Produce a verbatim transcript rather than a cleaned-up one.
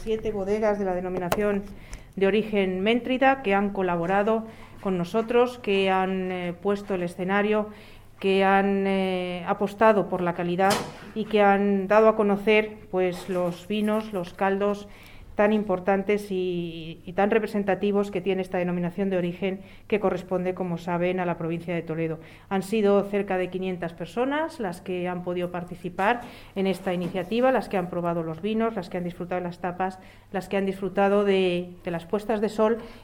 Siete bodegas de la denominación de origen Méntrida que han colaborado con nosotros, que han eh, puesto el escenario, que han eh, apostado por la calidad y que han dado a conocer pues los vinos, los caldos tan importantes y, y tan representativos que tiene esta denominación de origen, que corresponde, como saben, a la provincia de Toledo. Han sido cerca de quinientas personas las que han podido participar en esta iniciativa, las que han probado los vinos, las que han disfrutado de las tapas, las que han disfrutado de, de las puestas de sol